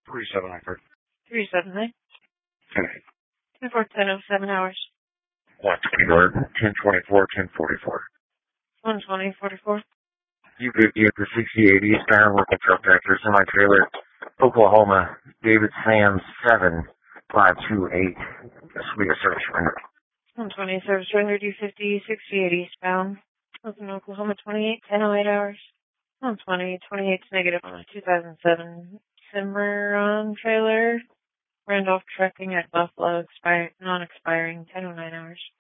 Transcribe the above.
37 Eckert. 379. Okay. 10:07 hours. 124, 1024, 1044. 120:44. You could get the 6080 Skyrim local truck tractor semi-trailer, Oklahoma, David Sams 7528. This will be a service render. 120 service render D50 6080 eastbound. Oakland, Oklahoma 28 10:08 hours. 120 28 negative on a 2007 Cimarron trailer. Randolph trucking at Buffalo non-expiring 10:09 hours.